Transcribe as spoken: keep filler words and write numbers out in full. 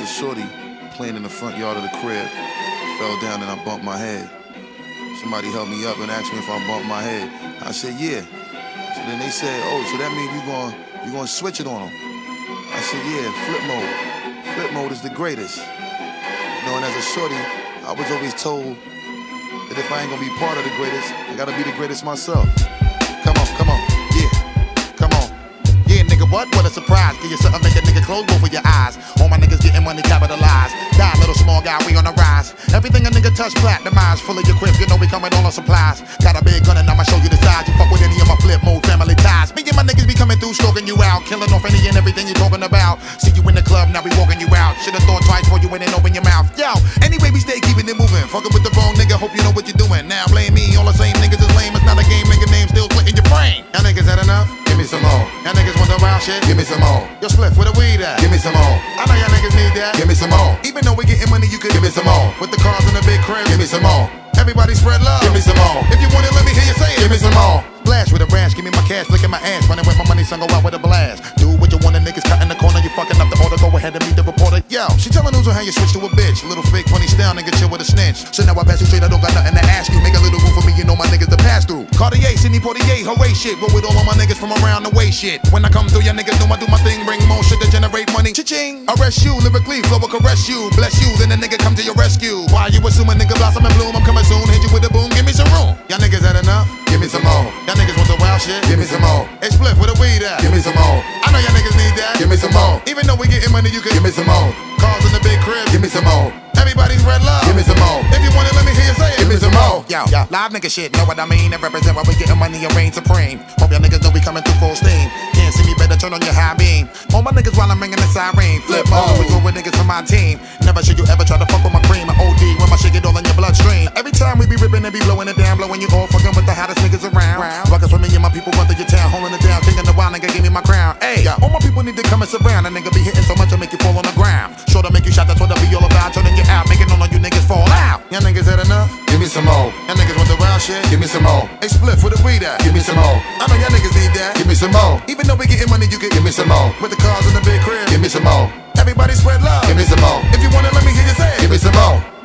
a shorty playing in the front yard of the crib. Fell down and I bumped my head. Somebody helped me up and asked me if I bumped my head. I said, yeah. So then they said, oh, so that means you going you gonna switch it on them. I said, yeah, flip mode. Flip mode is the greatest. You know, and as a shorty, I was always told that if I ain't gonna be part of the greatest, I gotta be the greatest myself. Come on, come on, yeah, come on. Yeah, nigga, what? What a surprise. Give you something, make a nigga close both of your eyes. All my niggas getting money capitalized. Die, little small guy, we on the rise. Everything a nigga touch, platinumized. Full of your crib, you know we coming all on supplies. Got a big gun and I'ma show you the size. You fuck with any of my flip mode family ties. Me and my niggas be coming through, stalking you out. Killing off any and everything you talking about. See you in the club, now we walking you out. Should've thought twice before you went and open your mouth. Yo, anyway, we stay keeping it moving. Fucking with the wrong nigga, hope you know what you're doing. Now blame me, all the same niggas is lame. It's not a game, nigga name still splitting your brain. Y'all niggas had enough? Give me some more. Y'all niggas want the wild shit? Give me some more. Yo, Spliff, where the weed at? Give me some more. I know y'all niggas need that. Give me some more. Even though we getting money, you could give me some more. With the cars in the big crib, give me some more. Everybody spread love. Give me some more. If you want it, let me hear you say it. Give me some more. Splash with a rash, give me my cash, flicking my ass, running with my money, son, go out with a blast. Do what you want, the niggas cut in the corner, you fucking up the order, go ahead and meet the reporter. Yo, she telling news on how you switch to a bitch. Little fake funny style, nigga chill with a snitch. So now I pass you straight, I don't got nothing to ask you. Make a little room for me, you know my niggas to pass through. Cartier, Sidney Poitier, hooray shit. Roll with all of my niggas from around the way shit. When I come through, y'all niggas know I do my thing, bring more shit to generate money. Cha-ching, arrest you, lyrically, flow will caress you. Bless you, then the nigga come to your rescue. Why you assuming nigga blossom and bloom? I'm coming soon, hit you with a boom, give me some room. Y'all niggas had enough? Give me some more. Y'all niggas want the wild shit? Give me some more. Hey, Spliff, where the weed at? Give me some more. I know y'all niggas need that. Give me some more. Even though we getting money, you can give me some more. Cars in the big crib. Give me some more. Everybody's red love. Give me some more. If you want it, let me hear you say it. Give me some more. Yo, yo, live nigga shit, know what I mean? It represent why we getting money and reign supreme. Hope y'all niggas know we coming through full steam. Can't see me, better turn on your high beam. All my niggas while I'm ringing the siren. Flip mode, we go with niggas from my team. Never should you ever try to fuck with my cream. I O D when my shit get all in your bloodstream. Every time we be ripping and be blowing it down, blowing you all fucking with the hottest niggas around. Ruckus with me and my people run through your town, holding it down, thinking the wild nigga give me my crown. Hey, yeah, all my people need to come and surround. A nigga be hitting so much I make you fall on the ground. Sure to make you shot, that's what I be all about. Turning you out, making all of you niggas fall out. Y'all niggas had enough? Give me some more. Y'all niggas want the wild shit? Give me some more. Hey, Spliff, where the weed at? Give me some more. I know y'all niggas need that. Give me some more. Even though we getting money, you can give me some more. With the cars in the big crib, give me some more. Everybody spread love. Give me some more. If you want it, let me hear you say it. Give me some more.